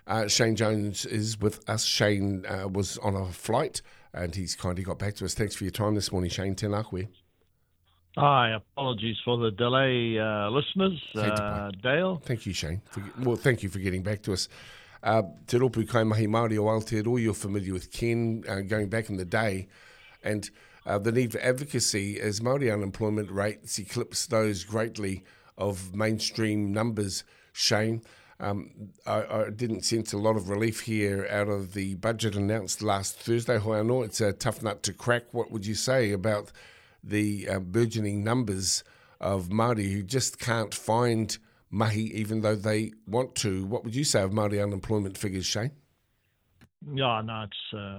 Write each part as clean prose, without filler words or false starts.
Shane Jones is with us. Shane was on a flight and he's kindly got back to us. Thanks for your time this morning, Shane. Tēnā koe. Hi, apologies for the delay, listeners. Dale. Thank you, Shane. Thank you for getting back to us. Te ropu kaimahi Māori o Aotearoa, you're familiar with Ken going back in the day, and the need for advocacy as Māori unemployment rates eclipse those greatly of mainstream numbers, Shane. I didn't sense a lot of relief here out of the budget announced last Thursday. Hoiano, it's a tough nut to crack. What would you say about the burgeoning numbers of Māori who just can't find mahi even though they want to? What would you say of Māori unemployment figures, Shane? Yeah, no,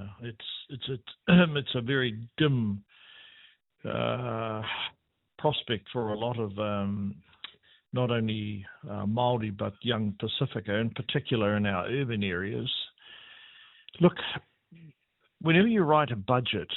it's a very dim prospect for a lot of not only Māori but young Pacifica, in particular in our urban areas. Look, whenever you write a budget,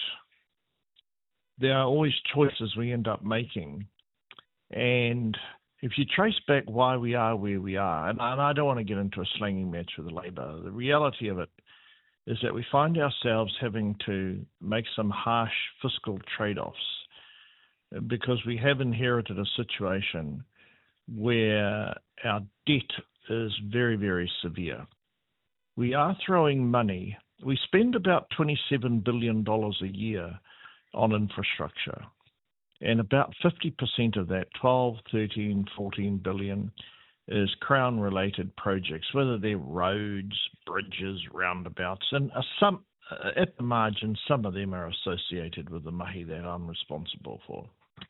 there are always choices we end up making. And if you trace back why we are where we are, and I don't want to get into a slanging match with the Labour, the reality of it is that we find ourselves having to make some harsh fiscal trade-offs because we have inherited a situation where our debt is very, very severe. We are throwing money. We spend about $27 billion a year on infrastructure. And about 50% of that, 12, 13, 14 billion, is Crown-related projects, whether they're roads, bridges, roundabouts, and some at the margin, some of them are associated with the mahi that I'm responsible for.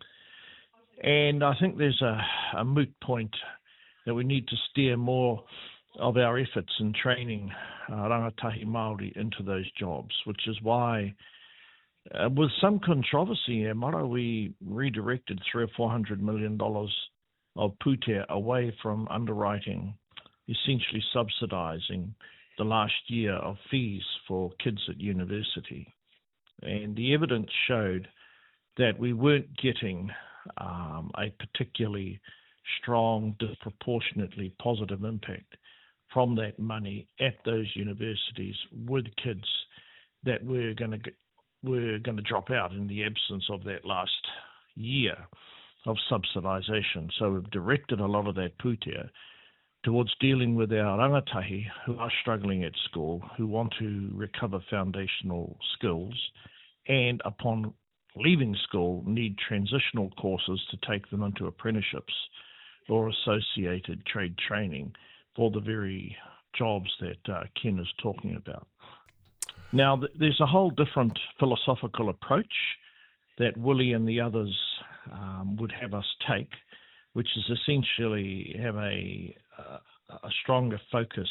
And I think there's a moot point that we need to steer more of our efforts in training rangatahi Māori into those jobs, which is why, with some controversy, Mara, we redirected $300 or $400 million of pūtea away from underwriting, essentially subsidising the last year of fees for kids at university. And the evidence showed that we weren't getting a particularly strong, disproportionately positive impact from that money at those universities with kids that were going to drop out in the absence of that last year of subsidisation. So we've directed a lot of that pūtea towards dealing with our rangatahi who are struggling at school, who want to recover foundational skills, and upon leaving school need transitional courses to take them into apprenticeships or associated trade training for the very jobs that Ken is talking about. Now, there's a whole different philosophical approach that Willie and the others would have us take, which is essentially have a stronger focus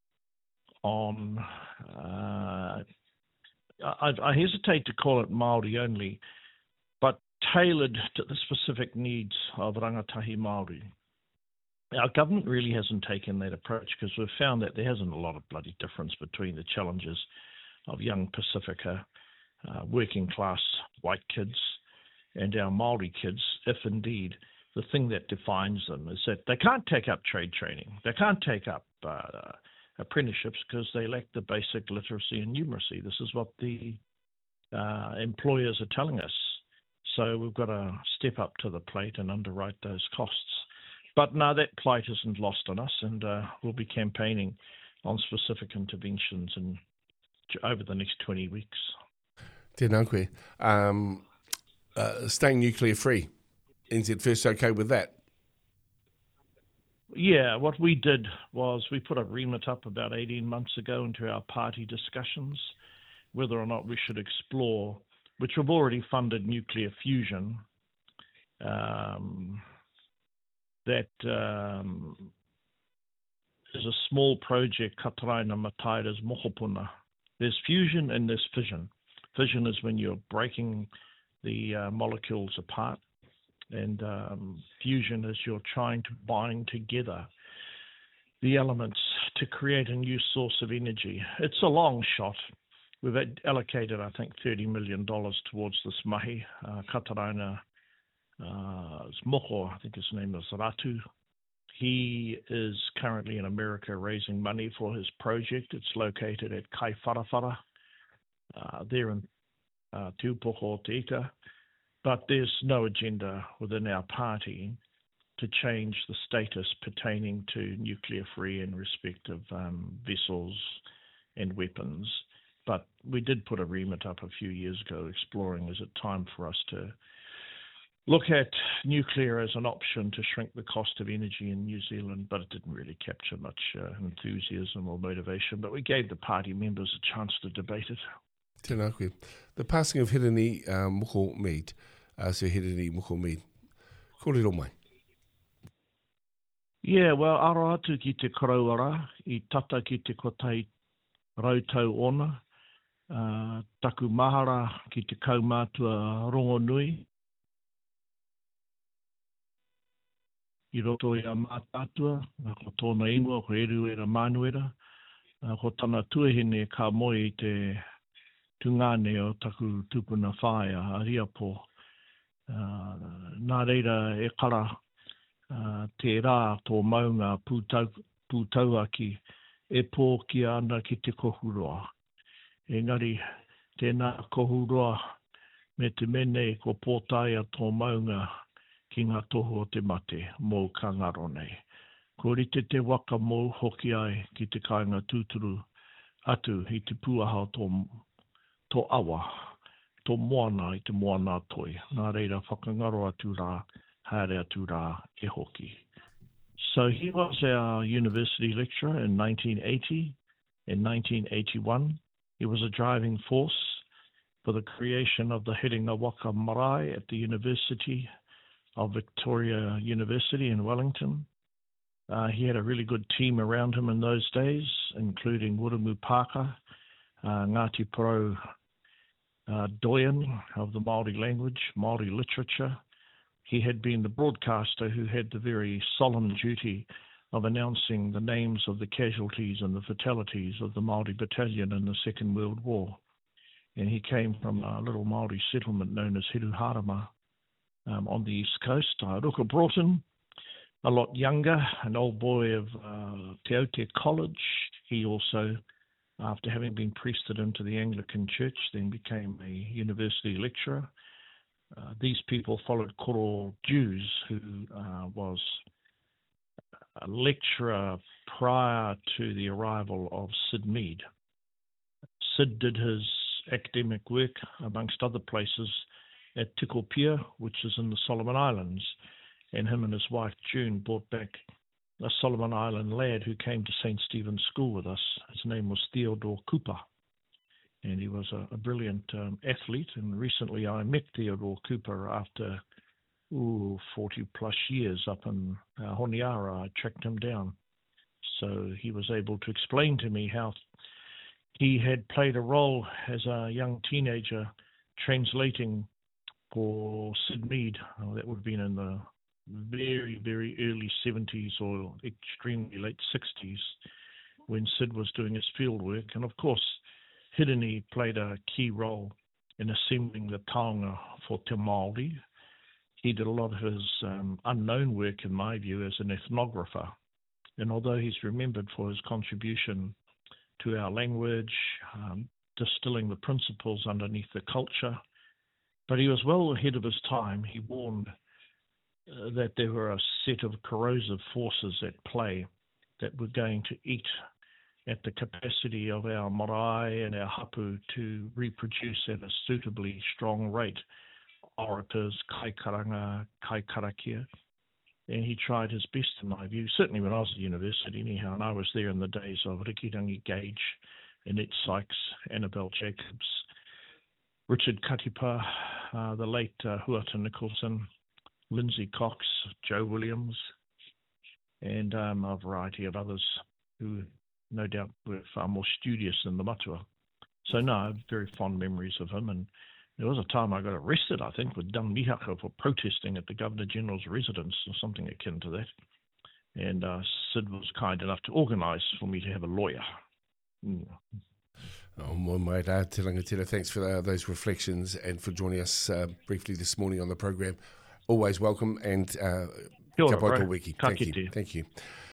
on, I hesitate to call it Māori only, but tailored to the specific needs of rangatahi Māori. Our government really hasn't taken that approach because we've found that there hasn't a lot of bloody difference between the challenges of young Pacifica, working class white kids, and our Māori kids, if indeed the thing that defines them is that they can't take up trade training. They can't take up apprenticeships because they lack the basic literacy and numeracy. This is what the employers are telling us. So we've got to step up to the plate and underwrite those costs. But no, that plight isn't lost on us, and we'll be campaigning on specific interventions over the next 20 weeks. Tēnā koe. Staying nuclear free. NZ First okay with that? Yeah, what we did was we put a remit up about 18 months ago into our party discussions, whether or not we should explore, which we've already funded nuclear fusion, that is a small project, Kataraina Mataira's Mokopuna. There's fusion and there's fission. Fission is when you're breaking the molecules apart, and fusion is you're trying to bind together the elements to create a new source of energy. It's a long shot. We've allocated, I think, $30 million towards this mahi. Kataraina Moko, I think his name is Ratu. He is currently in America raising money for his project. It's located at Kaiwharawhara, there in Tūpoko Te Ika. But there's no agenda within our party to change the status pertaining to nuclear-free in respect of vessels and weapons. But we did put a remit up a few years ago exploring, is it time for us to look at nuclear as an option to shrink the cost of energy in New Zealand, but it didn't really capture much enthusiasm or motivation. But we gave the party members a chance to debate it. Tēnā koe. The passing of Hirini Moko Mead, so Hirini Moko Mead. Kōrero mai. Yeah, well, aro atu ki te korauara, I tata ki te kotai rautau ona, taku mahara ki te kaumātua rongonui, I roto i a mātātua, ko tōna ingoa, ko eru era manuera, ko tana tuahine ka moe I te tungane o taku tupuna whaia a Riapo. Nā reira e kara te rā tō maunga pūtauaki e pō ki ana ki te kohuroa. Engari, tēnā kohuroa me te mene ko pōtaia tō maunga ki ngā toho o te mate, mō ka ngaro nei. Ko rite te waka mō hoki ai ki te kāinga tūturu atu I te puaha tō awa, tō moana I te moana toi. Nā reira whakangaro atu rā, haere atu rā e hoki. So he was our university lecturer in 1980. In 1981, he was a driving force for the creation of the Herenga Waka Marae at the University of Victoria University in Wellington. He had a really good team around him in those days, including Wuramu Pāka, Ngāti Porou Doyen of the Māori language, Māori literature. He had been the broadcaster who had the very solemn duty of announcing the names of the casualties and the fatalities of the Māori battalion in the Second World War. And he came from a little Māori settlement known as Hiruharama, on the East Coast. Ruka Broughton, a lot younger, an old boy of Te Aute College. He also, after having been priested into the Anglican Church, then became a university lecturer. These people followed Koro Jews, who was a lecturer prior to the arrival of Sid Mead. Sid did his academic work, amongst other places, at Tikopia, which is in the Solomon Islands, and him and his wife June brought back a Solomon Island lad who came to St. Stephen's School with us. His name was Theodore Cooper, and he was a brilliant athlete. And recently I met Theodore Cooper after 40 plus years up in Honiara. I tracked him down. So he was able to explain to me how he had played a role as a young teenager translating for Sid Mead. That would have been in the very, very early 70s or extremely late 60s when Sid was doing his field work. And of course, Hirini played a key role in assembling the taonga for Te Māori. He did a lot of his unknown work, in my view, as an ethnographer. And although he's remembered for his contribution to our language, distilling the principles underneath the culture, but he was well ahead of his time. He warned that there were a set of corrosive forces at play that were going to eat at the capacity of our marae and our hapu to reproduce at a suitably strong rate orators, kaikaranga, kaikarakia. And he tried his best, in my view, certainly when I was at university anyhow, and I was there in the days of Rikirangi Gage, Annette Sykes, Annabelle Jacobs, Richard Katipa, the late Huata Nicholson, Lindsay Cox, Joe Williams, and a variety of others who no doubt were far more studious than the matua. So no, I have very fond memories of him. And there was a time I got arrested, I think, with Dun Mihaka for protesting at the Governor-General's residence or something akin to that. And Sid was kind enough to organise for me to have a lawyer. Mm. Oh, my mate, Te Rangatira, thanks for those reflections and for joining us briefly this morning on the program. Always welcome, and Kia ora, Ka pai bro. tō wiki. Ka Thank you. kite. Thank you.